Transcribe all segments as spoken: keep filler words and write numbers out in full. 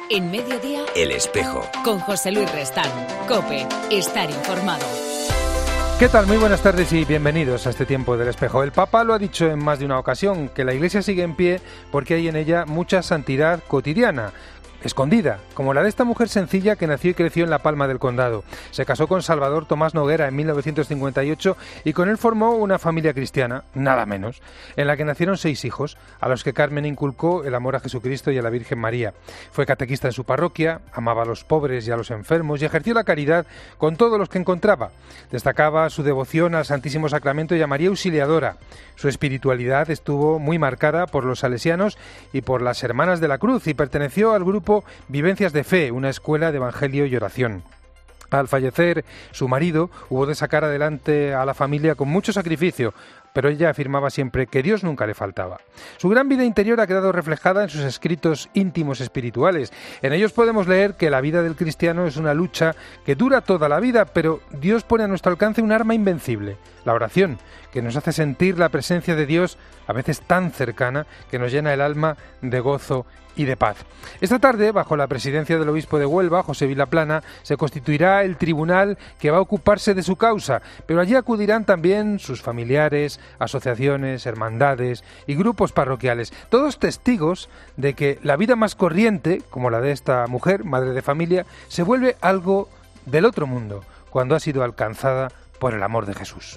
En Mediodía, El Espejo. Con José Luis Restán. COPE. Estar informado. ¿Qué tal? Muy buenas tardes y bienvenidos a este tiempo del Espejo. El Papa lo ha dicho en más de una ocasión, que la Iglesia sigue en pie porque hay en ella mucha santidad cotidiana, escondida, como la de esta mujer sencilla que nació y creció en La Palma del Condado. Se casó con Salvador Tomás Noguera en mil novecientos cincuenta y ocho y con él formó una familia cristiana, nada menos, en la que nacieron seis hijos, a los que Carmen inculcó el amor a Jesucristo y a la Virgen María. Fue catequista en su parroquia, amaba a los pobres y a los enfermos y ejerció la caridad con todos los que encontraba. Destacaba su devoción al Santísimo Sacramento y a María Auxiliadora. Su espiritualidad estuvo muy marcada por los salesianos y por las Hermanas de la Cruz y perteneció al grupo Vivencias de Fe, una escuela de evangelio y oración. Al fallecer su marido, hubo de sacar adelante a la familia con mucho sacrificio, pero ella afirmaba siempre que Dios nunca le faltaba. Su gran vida interior ha quedado reflejada en sus escritos íntimos espirituales. En ellos podemos leer que la vida del cristiano es una lucha que dura toda la vida, pero Dios pone a nuestro alcance un arma invencible, la oración, que nos hace sentir la presencia de Dios, a veces tan cercana, que nos llena el alma de gozo y de paz. Esta tarde, bajo la presidencia del obispo de Huelva, José Vilaplana, se constituirá el tribunal que va a ocuparse de su causa, pero allí acudirán también sus familiares, asociaciones, hermandades y grupos parroquiales, todos testigos de que la vida más corriente, como la de esta mujer, madre de familia, se vuelve algo del otro mundo, cuando ha sido alcanzada por el amor de Jesús.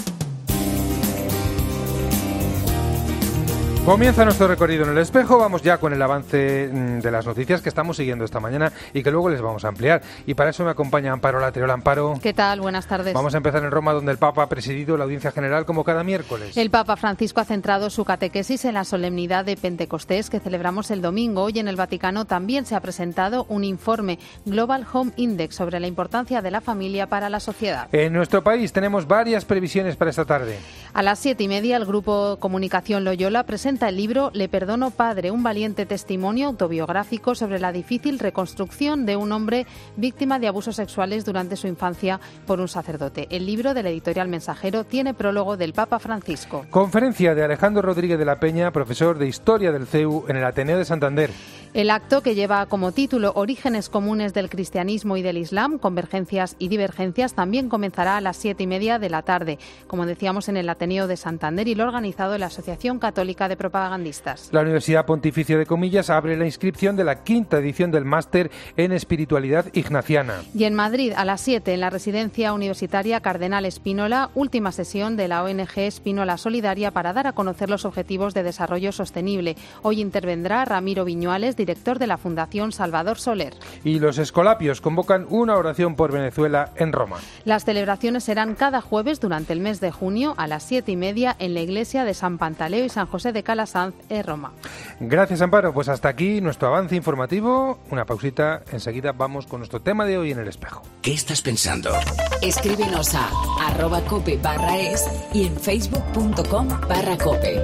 Comienza nuestro recorrido en el Espejo. Vamos ya con el avance de las noticias que estamos siguiendo esta mañana y que luego les vamos a ampliar. Y para eso me acompaña Amparo Latreo. Amparo. ¿Qué tal? Buenas tardes. Vamos a empezar en Roma, donde el Papa ha presidido la audiencia general como cada miércoles. El Papa Francisco ha centrado su catequesis en la solemnidad de Pentecostés que celebramos el domingo. Hoy en el Vaticano también se ha presentado un informe Global Home Index sobre la importancia de la familia para la sociedad. En nuestro país tenemos varias previsiones para esta tarde. A las siete y media el Grupo Comunicación Loyola presenta el libro Le perdono padre, un valiente testimonio autobiográfico sobre la difícil reconstrucción de un hombre víctima de abusos sexuales durante su infancia por un sacerdote. El libro del editorial Mensajero tiene prólogo del Papa Francisco. Conferencia de Alejandro Rodríguez de la Peña, profesor de Historia del C E U en el Ateneo de Santander. El acto, que lleva como título Orígenes comunes del cristianismo y del islam, convergencias y divergencias, también comenzará a las siete y media de la tarde, como decíamos, en el Ateneo de Santander, y lo ha organizado la Asociación Católica de Propagandistas. La Universidad Pontificia de Comillas abre la inscripción de la quinta edición del Máster en Espiritualidad Ignaciana. Y en Madrid, a las siete, en la Residencia Universitaria Cardenal Spínola, última sesión de la O N G Spínola Solidaria para dar a conocer los Objetivos de Desarrollo Sostenible. Hoy intervendrá Ramiro Viñuales, director de la Fundación Salvador Soler. Y los escolapios convocan una oración por Venezuela en Roma. Las celebraciones serán cada jueves durante el mes de junio a las siete y media en la iglesia de San Pantaleo y San José de Calasanz en Roma. Gracias, Amparo. Pues hasta aquí nuestro avance informativo. Una pausita. Enseguida vamos con nuestro tema de hoy en el Espejo. ¿Qué estás pensando? Escríbenos a arroba cope barra es y en facebook punto com barra cope.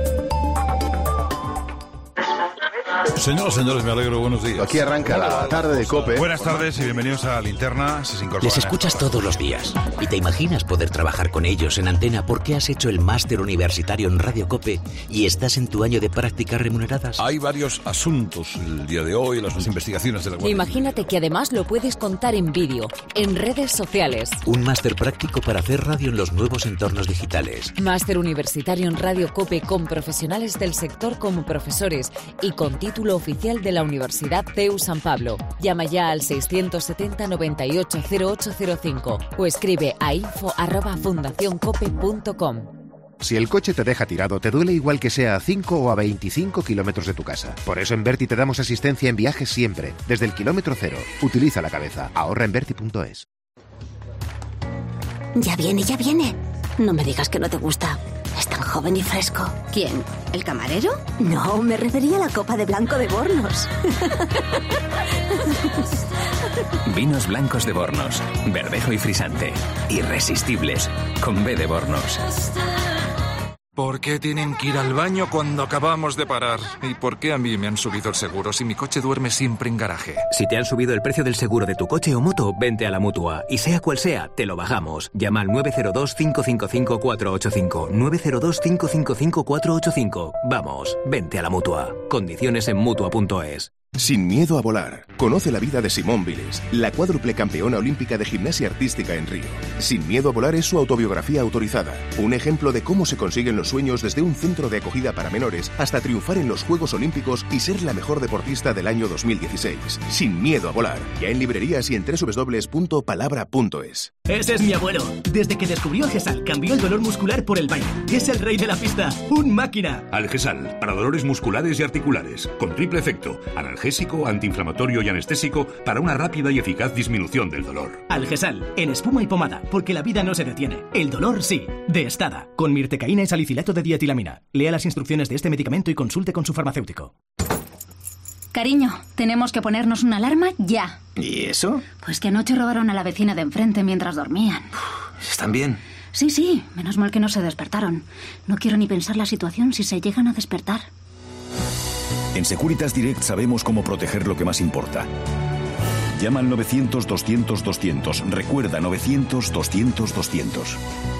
Señoras, señores, me alegro, buenos días. Aquí arranca la tarde de COPE. Buenas tardes y bienvenidos a Linterna. Se Les escuchas todos los días y te imaginas poder trabajar con ellos en antena porque has hecho el máster universitario en Radio COPE y estás en tu año de prácticas remuneradas. Hay varios asuntos el día de hoy, las investigaciones de la Guardia. Imagínate que además lo puedes contar en vídeo, en redes sociales. Un máster práctico para hacer radio en los nuevos entornos digitales. Máster universitario en Radio COPE con profesionales del sector como profesores y con título oficial de la Universidad C E U San Pablo. Llama ya al seiscientos setenta noventa y ocho cero ocho cero cinco o escribe a info arroba fundación cope punto com. Si el coche te deja tirado, te duele igual que sea a cinco o a veinticinco kilómetros de tu casa. Por eso en Berti te damos asistencia en viajes siempre, desde el kilómetro cero. Utiliza la cabeza. Ahorra en berti punto es. Ya viene, ya viene. No me digas que no te gusta. Es tan joven y fresco. ¿Quién? ¿El camarero? No, me refería a la copa de blanco de Bornos. Vinos blancos de Bornos. Verdejo y frisante. Irresistibles. Con B de Bornos. ¿Por qué tienen que ir al baño cuando acabamos de parar? ¿Y por qué a mí me han subido el seguro si mi coche duerme siempre en garaje? Si te han subido el precio del seguro de tu coche o moto, vente a la Mutua. Y sea cual sea, te lo bajamos. Llama al nueve cero dos, cinco cinco cinco, cuatro ocho cinco. nueve cero dos, cinco cinco cinco, cuatro ocho cinco. Vamos, vente a la Mutua. Condiciones en Mutua punto es. Sin miedo a volar. Conoce la vida de Simone Biles, la cuádruple campeona olímpica de gimnasia artística en Río. Sin miedo a volar es su autobiografía autorizada. Un ejemplo de cómo se consiguen los sueños desde un centro de acogida para menores hasta triunfar en los Juegos Olímpicos y ser la mejor deportista del año dos mil dieciséis. Sin miedo a volar. Ya en librerías y en doble u doble u doble u punto palabra punto es. Ese es mi abuelo. Desde que descubrió Algesal, cambió el dolor muscular por el baile. Es el rey de la pista. ¡Un máquina! Algesal, para dolores musculares y articulares. Con triple efecto. Analgésico, antiinflamatorio y anestésico para una rápida y eficaz disminución del dolor. Algesal, en espuma y pomada, porque la vida no se detiene. El dolor sí. De Estada, con mirtecaína y salicilato de dietilamina. Lea las instrucciones de este medicamento y consulte con su farmacéutico. Cariño, tenemos que ponernos una alarma ya. ¿Y eso? Pues que anoche robaron a la vecina de enfrente mientras dormían. ¿Están bien? Sí, sí, menos mal que no se despertaron. No quiero ni pensar la situación si se llegan a despertar. En Securitas Direct sabemos cómo proteger lo que más importa. Llama al novecientos doscientos doscientos. Recuerda, novecientos doscientos doscientos.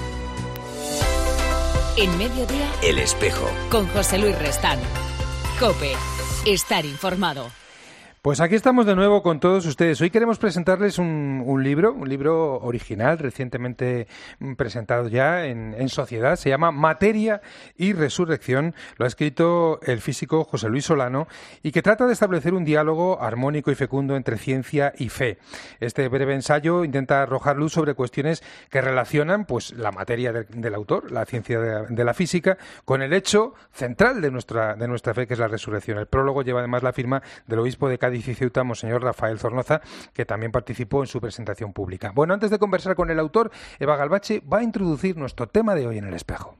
En Mediodía, El Espejo. Con José Luis Restán. COPE. Estar informado. Pues aquí estamos de nuevo con todos ustedes. Hoy queremos presentarles un, un libro, un libro original, recientemente presentado ya en, en Sociedad. Se llama Materia y Resurrección. Lo ha escrito el físico José Luis Solano y que trata de establecer un diálogo armónico y fecundo entre ciencia y fe. Este breve ensayo intenta arrojar luz sobre cuestiones que relacionan pues la materia de, del autor, la ciencia de, de la física, con el hecho central de nuestra, de nuestra fe, que es la resurrección. El prólogo lleva además la firma del obispo de Cádiz y Ceuta, monseñor Rafael Zornoza, que también participó en su presentación pública. Bueno, antes de conversar con el autor, Eva Galbache va a introducir nuestro tema de hoy en El Espejo.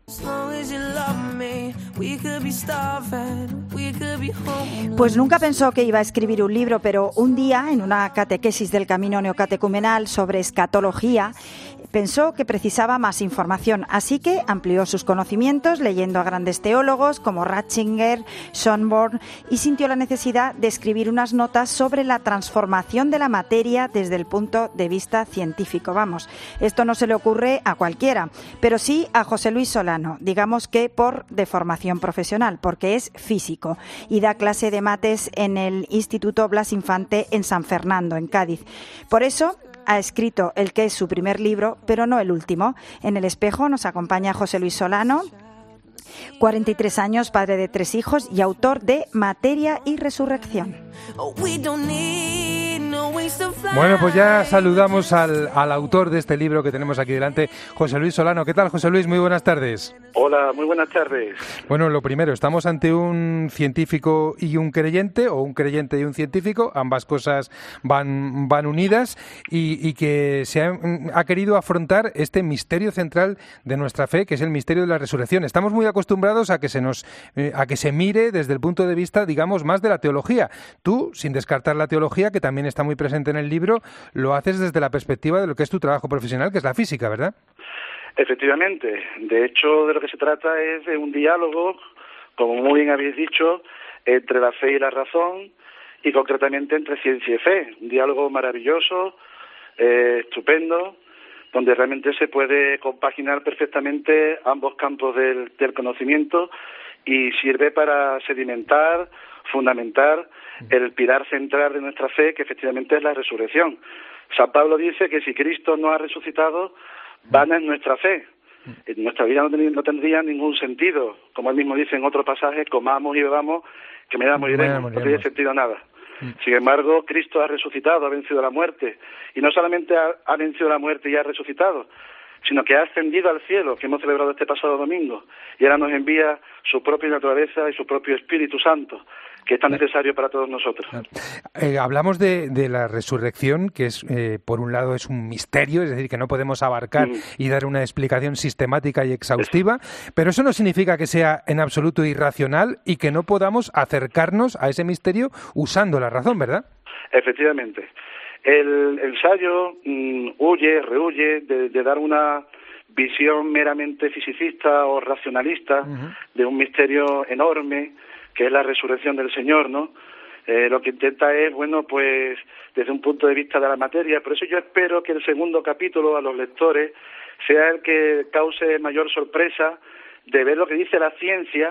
Pues nunca pensó que iba a escribir un libro, pero un día, en una catequesis del camino neocatecumenal sobre escatología, pensó que precisaba más información, así que amplió sus conocimientos leyendo a grandes teólogos como Ratzinger, Schönborn, y sintió la necesidad de escribir unas notas sobre la transformación de la materia desde el punto de vista científico. Vamos, esto no se le ocurre a cualquiera, pero sí a José Luis Solano, digamos que por deformación profesional, porque es físico y da clase de mates en el Instituto Blas Infante en San Fernando, en Cádiz. Por eso ha escrito el que es su primer libro, pero no el último. En El Espejo nos acompaña José Luis Solano, cuarenta y tres años, padre de tres hijos y autor de Materia y Resurrección. Bueno, pues ya saludamos al, al autor de este libro que tenemos aquí delante, José Luis Solano. ¿Qué tal, José Luis? Muy buenas tardes. Hola, muy buenas tardes. Bueno, lo primero, ¿estamos ante un científico y un creyente, o un creyente y un científico? Ambas cosas van, van unidas y, y que se ha, ha querido afrontar este misterio central de nuestra fe, que es el misterio de la resurrección. Estamos muy acostumbrados a que se nos, eh, a que se mire desde el punto de vista, digamos, más de la teología. Tú, sin descartar la teología, que también está muy presente en el libro, lo haces desde la perspectiva de lo que es tu trabajo profesional, que es la física, ¿verdad? Efectivamente. De hecho, de lo que se trata es de un diálogo, como muy bien habéis dicho, entre la fe y la razón, y concretamente entre ciencia y fe. Un diálogo maravilloso, eh, estupendo, donde realmente se puede compaginar perfectamente ambos campos del, del conocimiento y sirve para sedimentar, fundamentar el pilar central de nuestra fe, que efectivamente es la resurrección. San Pablo dice que si Cristo no ha resucitado, vana es nuestra fe. En nuestra vida no, ten, no tendría ningún sentido. Como él mismo dice en otro pasaje, comamos y bebamos, que mañana moriremos. No tiene sentido nada. Sin embargo, Cristo ha resucitado, ha vencido la muerte. Y no solamente ha, ha vencido la muerte y ha resucitado, sino que ha ascendido al cielo, que hemos celebrado este pasado domingo. Y ahora nos envía su propia naturaleza y su propio Espíritu Santo, que es tan necesario para todos nosotros. Eh, hablamos de, de la resurrección, que es eh, por un lado es un misterio, es decir, que no podemos abarcar mm. y dar una explicación sistemática y exhaustiva, es. pero eso no significa que sea en absoluto irracional y que no podamos acercarnos a ese misterio usando la razón, ¿verdad? Efectivamente. El ensayo mmm, huye, rehuye de, de dar una visión meramente fisicista o racionalista uh-huh. de un misterio enorme que es la resurrección del Señor, ¿no? Eh, lo que intenta es, bueno, pues desde un punto de vista de la materia. Por eso yo espero que el segundo capítulo a los lectores sea el que cause mayor sorpresa de ver lo que dice la ciencia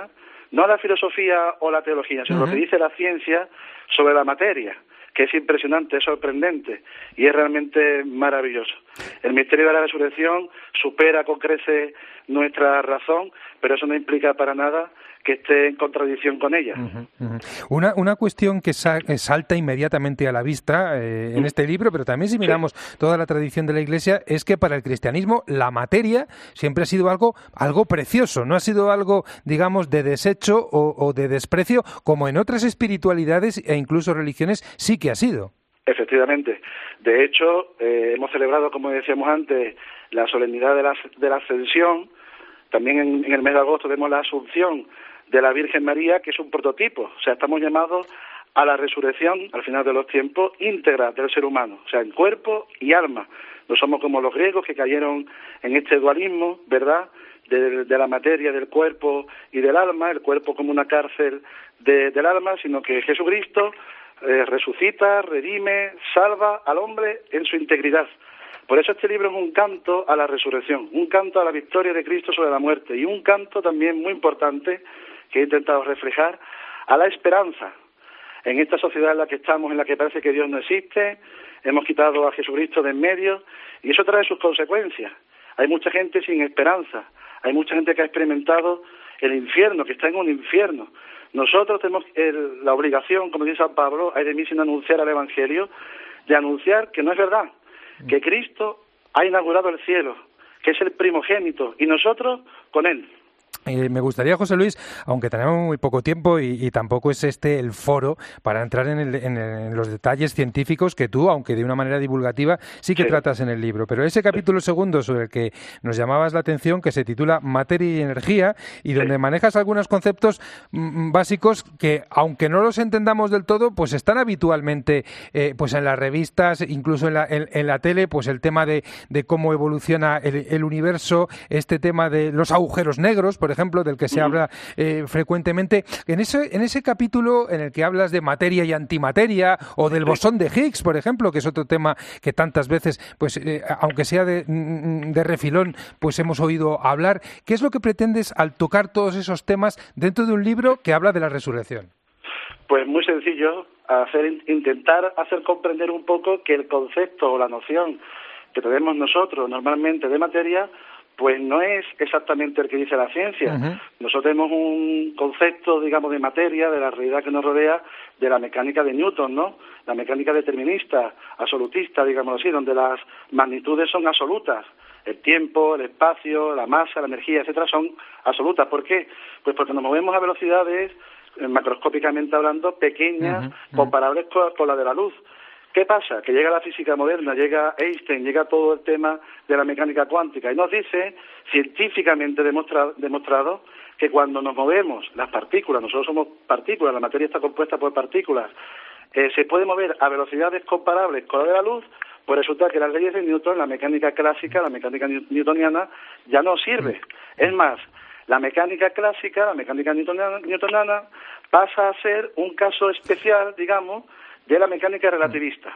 no la filosofía o la teología, sino uh-huh. lo que dice la ciencia sobre la materia, que es impresionante, es sorprendente y es realmente maravilloso. El misterio de la resurrección supera con creces nuestra razón, pero eso no implica para nada que esté en contradicción con ella. Uh-huh, uh-huh. Una, una cuestión que sa- salta inmediatamente a la vista eh, en este libro, pero también si miramos sí. toda la tradición de la Iglesia, es que para el cristianismo la materia siempre ha sido algo, algo precioso, no ha sido algo, digamos, de desecho o, o de desprecio, como en otras espiritualidades e incluso religiones sí que ha sido. Efectivamente. De hecho, eh, hemos celebrado, como decíamos antes, la solemnidad de la, de la Ascensión. También en, en el mes de agosto tenemos la Asunción de la Virgen María, que es un prototipo. O sea, estamos llamados a la resurrección, al final de los tiempos, íntegra del ser humano, o sea, en cuerpo y alma. No somos como los griegos que cayeron en este dualismo, ¿verdad?, de, de la materia, del cuerpo y del alma, el cuerpo como una cárcel de, del alma, sino que Jesucristo eh, resucita, redime, salva al hombre en su integridad. Por eso este libro es un canto a la resurrección, un canto a la victoria de Cristo sobre la muerte y un canto también muy importante que he intentado reflejar a la esperanza. En esta sociedad en la que estamos, en la que parece que Dios no existe, hemos quitado a Jesucristo de en medio y eso trae sus consecuencias. Hay mucha gente sin esperanza, hay mucha gente que ha experimentado el infierno, que está en un infierno. Nosotros tenemos el, la obligación, como dice San Pablo, hay de mí sin anunciar al Evangelio, de anunciar que no es verdad, que Cristo ha inaugurado el cielo, que es el primogénito, y nosotros con él. Eh, me gustaría, José Luis, aunque tenemos muy poco tiempo y, y tampoco es este el foro para entrar en, el, en, el, en los detalles científicos que tú, aunque de una manera divulgativa, sí que sí. tratas en el libro. Pero ese capítulo segundo sobre el que nos llamabas la atención, que se titula Materia y Energía, y donde sí. manejas algunos conceptos m- básicos que, aunque no los entendamos del todo, pues están habitualmente eh, pues en las revistas, incluso en la, en, en la tele, pues el tema de, de cómo evoluciona el, el universo, este tema de los agujeros negros, por ejemplo, del que se habla eh, frecuentemente. En ese, en ese capítulo en el que hablas de materia y antimateria, o del bosón de Higgs, por ejemplo, que es otro tema que tantas veces, pues eh, aunque sea de, de refilón, pues hemos oído hablar. ¿Qué es lo que pretendes al tocar todos esos temas dentro de un libro que habla de la resurrección? Pues muy sencillo, hacer, intentar hacer comprender un poco que el concepto o la noción que tenemos nosotros normalmente de materia pues no es exactamente el que dice la ciencia. Uh-huh. Nosotros tenemos un concepto, digamos, de materia, de la realidad que nos rodea, de la mecánica de Newton, ¿no? La mecánica determinista, absolutista, digamos así, donde las magnitudes son absolutas. El tiempo, el espacio, la masa, la energía, etcétera, son absolutas. ¿Por qué? Pues porque nos movemos a velocidades, macroscópicamente hablando, pequeñas, uh-huh. Uh-huh. comparables con, con la de la luz. ¿Qué pasa? Que llega la física moderna, llega Einstein, llega todo el tema de la mecánica cuántica y nos dice, científicamente demostrado, demostrado, que cuando nos movemos, las partículas, nosotros somos partículas, la materia está compuesta por partículas, eh, se puede mover a velocidades comparables con la de la luz, pues resulta que las leyes de Newton, la mecánica clásica, la mecánica newtoniana, ya no sirve. Es más, la mecánica clásica, la mecánica newtoniana, newtoniana pasa a ser un caso especial, digamos, de la mecánica relativista.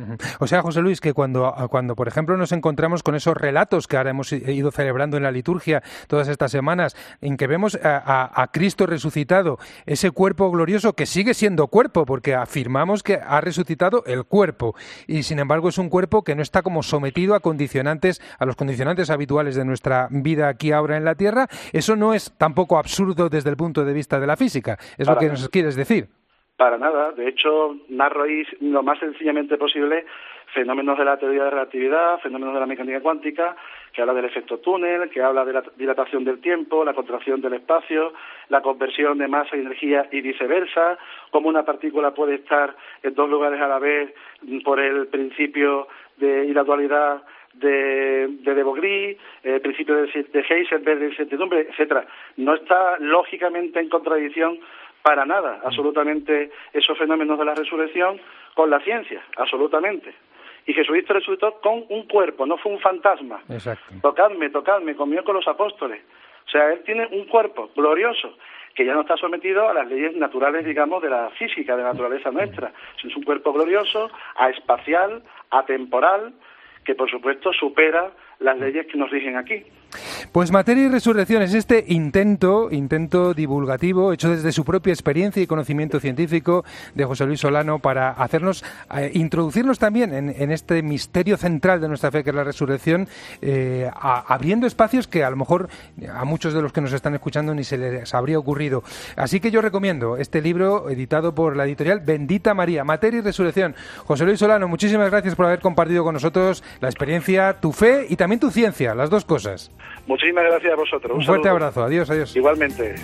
O sea, José Luis, que cuando, cuando, por ejemplo, nos encontramos con esos relatos que ahora hemos ido celebrando en la liturgia todas estas semanas, en que vemos a, a, a Cristo resucitado, ese cuerpo glorioso que sigue siendo cuerpo, porque afirmamos que ha resucitado el cuerpo, y sin embargo es un cuerpo que no está como sometido a condicionantes, a los condicionantes habituales de nuestra vida aquí ahora en la Tierra. Eso no es tampoco absurdo desde el punto de vista de la física, es Para lo que nos quieres decir. Para nada. De hecho, narro ahí lo más sencillamente posible fenómenos de la teoría de relatividad, fenómenos de la mecánica cuántica, que habla del efecto túnel, que habla de la dilatación del tiempo, la contracción del espacio, la conversión de masa y energía y viceversa, cómo una partícula puede estar en dos lugares a la vez por el principio de y la dualidad de, de de Broglie, el principio de, de Heisenberg de incertidumbre, etcétera. No está lógicamente en contradicción para nada, absolutamente, esos fenómenos de la resurrección con la ciencia, absolutamente. Y Jesucristo resucitó con un cuerpo, no fue un fantasma. Exacto. Tocadme, tocadme, comió con los apóstoles. O sea, él tiene un cuerpo glorioso, que ya no está sometido a las leyes naturales, digamos, de la física, de la naturaleza nuestra. Es un cuerpo glorioso, aespacial, atemporal, que por supuesto supera las leyes que nos rigen aquí. Pues Materia y Resurrección es este intento, intento divulgativo, hecho desde su propia experiencia y conocimiento científico de José Luis Solano para hacernos, eh, introducirnos también en, en este misterio central de nuestra fe, que es la resurrección, eh, a, abriendo espacios que a lo mejor a muchos de los que nos están escuchando ni se les habría ocurrido. Así que yo recomiendo este libro editado por la editorial Bendita María, Materia y Resurrección. José Luis Solano, muchísimas gracias por haber compartido con nosotros la experiencia, tu fe y también tu ciencia, las dos cosas. Muchísimas gracias a vosotros. Un, Un fuerte saludo. abrazo. Adiós, adiós. Igualmente.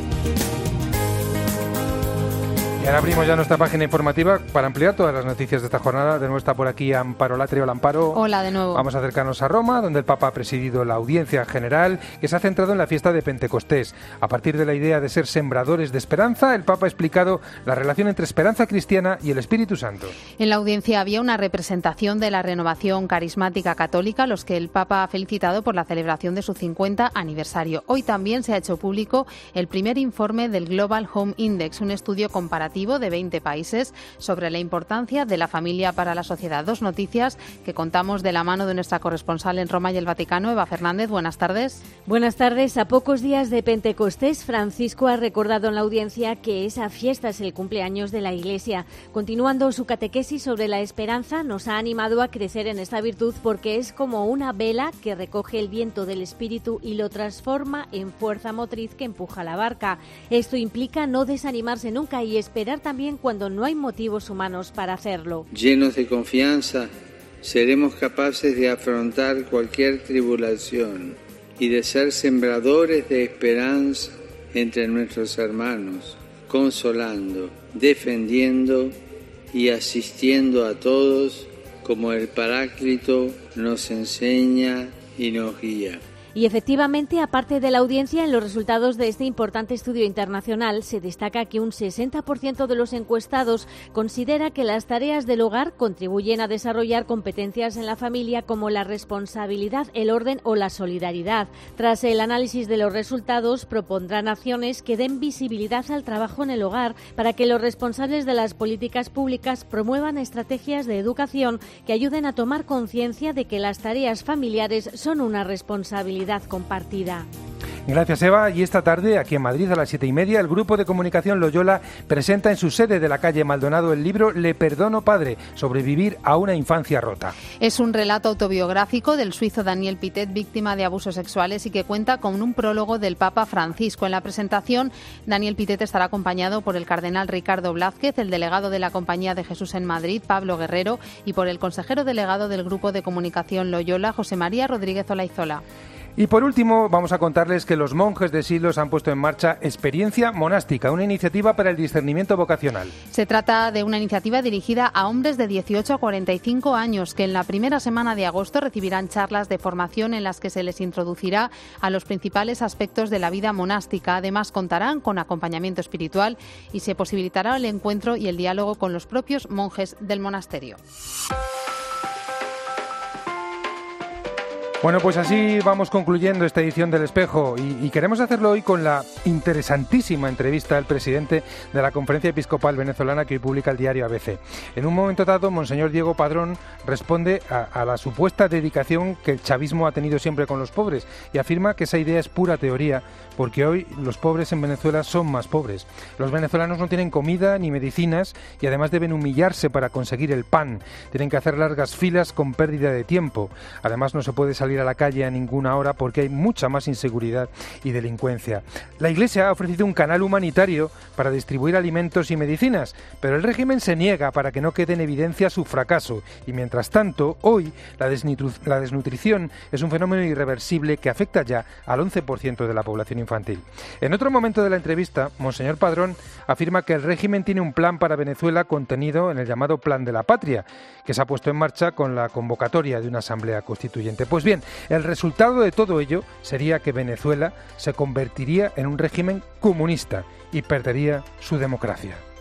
Y ahora abrimos ya nuestra página informativa para ampliar todas las noticias de esta jornada. De nuevo está por aquí Amparo Latre. Hola, Amparo. Hola de nuevo. Vamos a acercarnos a Roma, donde el Papa ha presidido la audiencia general que se ha centrado en la fiesta de Pentecostés. A partir de la idea de ser sembradores de esperanza, el Papa ha explicado la relación entre esperanza cristiana y el Espíritu Santo. En la audiencia había una representación de la Renovación Carismática Católica, los que el Papa ha felicitado por la celebración de su cincuenta aniversario. Hoy también se ha hecho público el primer informe del Global Home Index, un estudio comparativo de veinte países sobre la importancia de la familia para la sociedad. Dos noticias que contamos de la mano de nuestra corresponsal en Roma y el Vaticano, Eva Fernández. Buenas tardes. Buenas tardes. A pocos días de Pentecostés, Francisco ha recordado en la audiencia que esa fiesta es el cumpleaños de la Iglesia. Continuando su catequesis sobre la esperanza, nos ha animado a crecer en esta virtud porque es como una vela que recoge el viento del Espíritu y lo transforma en fuerza motriz que empuja la barca. Esto implica no desanimarse nunca y esperar también cuando no hay motivos humanos para hacerlo. Llenos de confianza, seremos capaces de afrontar cualquier tribulación y de ser sembradores de esperanza entre nuestros hermanos, consolando, defendiendo y asistiendo a todos como el Paráclito nos enseña y nos guía. Y efectivamente, aparte de la audiencia, en los resultados de este importante estudio internacional se destaca que un sesenta por ciento de los encuestados considera que las tareas del hogar contribuyen a desarrollar competencias en la familia como la responsabilidad, el orden o la solidaridad. Tras el análisis de los resultados, propondrán acciones que den visibilidad al trabajo en el hogar para que los responsables de las políticas públicas promuevan estrategias de educación que ayuden a tomar conciencia de que las tareas familiares son una responsabilidad compartida. Gracias, Eva. Y esta tarde, aquí en Madrid, a las siete y media, el Grupo de Comunicación Loyola presenta en su sede de la calle Maldonado el libro Le perdono, padre, sobrevivir a una infancia rota. Es un relato autobiográfico del suizo Daniel Pitet, víctima de abusos sexuales, y que cuenta con un prólogo del Papa Francisco. En la presentación, Daniel Pitet estará acompañado por el cardenal Ricardo Blázquez, el delegado de la Compañía de Jesús en Madrid, Pablo Guerrero, y por el consejero delegado del Grupo de Comunicación Loyola, José María Rodríguez Olaizola. Y por último, vamos a contarles que los monjes de Silos han puesto en marcha Experiencia Monástica, una iniciativa para el discernimiento vocacional. Se trata de una iniciativa dirigida a hombres de dieciocho a cuarenta y cinco años que en la primera semana de agosto recibirán charlas de formación en las que se les introducirá a los principales aspectos de la vida monástica. Además, contarán con acompañamiento espiritual y se posibilitará el encuentro y el diálogo con los propios monjes del monasterio. Bueno, pues así vamos concluyendo esta edición del Espejo y, y queremos hacerlo hoy con la interesantísima entrevista al presidente de la Conferencia Episcopal Venezolana que hoy publica el diario A B C. En un momento dado, Monseñor Diego Padrón responde a, a la supuesta dedicación que el chavismo ha tenido siempre con los pobres y afirma que esa idea es pura teoría porque hoy los pobres en Venezuela son más pobres. Los venezolanos no tienen comida ni medicinas y además deben humillarse para conseguir el pan. Tienen que hacer largas filas con pérdida de tiempo. Además no se puede salir a la calle a ninguna hora porque hay mucha más inseguridad y delincuencia. La Iglesia ha ofrecido un canal humanitario para distribuir alimentos y medicinas, pero el régimen se niega para que no quede en evidencia su fracaso y mientras tanto, hoy la, desnutri- la desnutrición es un fenómeno irreversible que afecta ya al once por ciento de la población infantil. En otro momento de la entrevista, Monseñor Padrón afirma que el régimen tiene un plan para Venezuela contenido en el llamado Plan de la Patria, que se ha puesto en marcha con la convocatoria de una asamblea constituyente. Pues bien, el resultado de todo ello sería que Venezuela se convertiría en un régimen comunista y perdería su democracia.